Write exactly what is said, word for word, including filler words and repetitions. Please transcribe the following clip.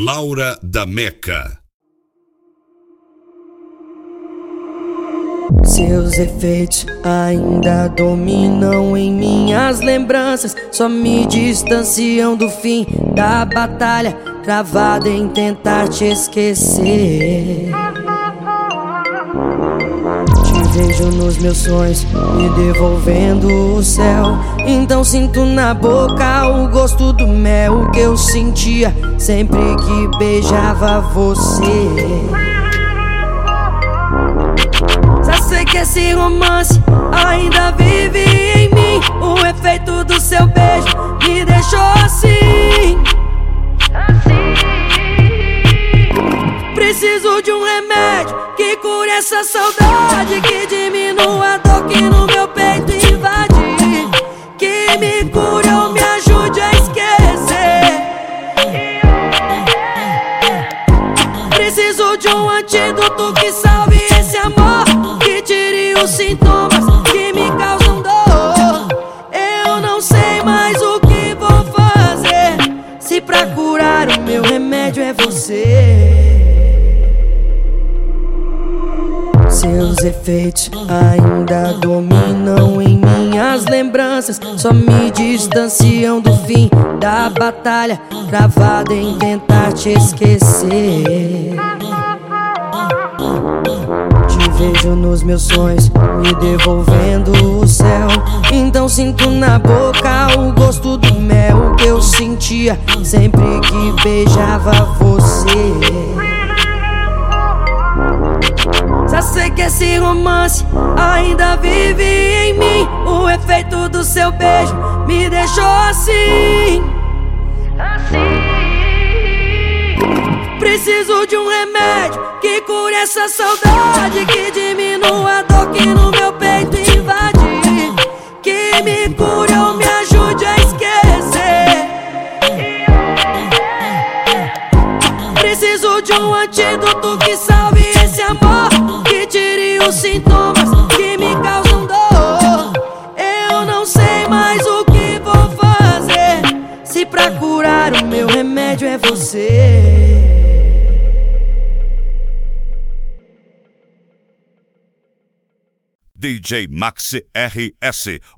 Laura da Meca. Seus efeitos ainda dominam em minhas lembranças, só me distanciam do fim da batalha, travada em tentar te esquecer. Te vejo nos meus sonhos, me devolvendo o céu. Então sinto na boca o gosto do mel que eu sentia sempre que beijava você. Já sei que esse romance ainda vive em mim. O efeito do seu beijo me deixou assim. Preciso de um remédio que cure essa saudade, que diminua a dor que no meu peito invade, que me cure ou me ajude a esquecer. Preciso de um antídoto que salve esse amor, que tire os sintomas que me causam dor. Eu não sei mais o que vou fazer, se pra curar o meu remédio é você. Seus efeitos ainda dominam em minhas lembranças, só me distanciam do fim da batalha, travada em tentar te esquecer. Te vejo nos meus sonhos, me devolvendo o céu. Então sinto na boca o gosto do mel que eu sentia sempre que beijava você. Já sei que esse romance ainda vive em mim. O efeito do seu beijo me deixou assim. Preciso de um remédio que cure essa saudade, que diminua a dor que no meu peito invade, que me cure ou me ajude a esquecer. Preciso de um antídoto que salve esse amor, que tire os sintomas que me causam dor. Eu não sei mais o que vou fazer, se pra curar o meu remédio é você. D J Maxi R S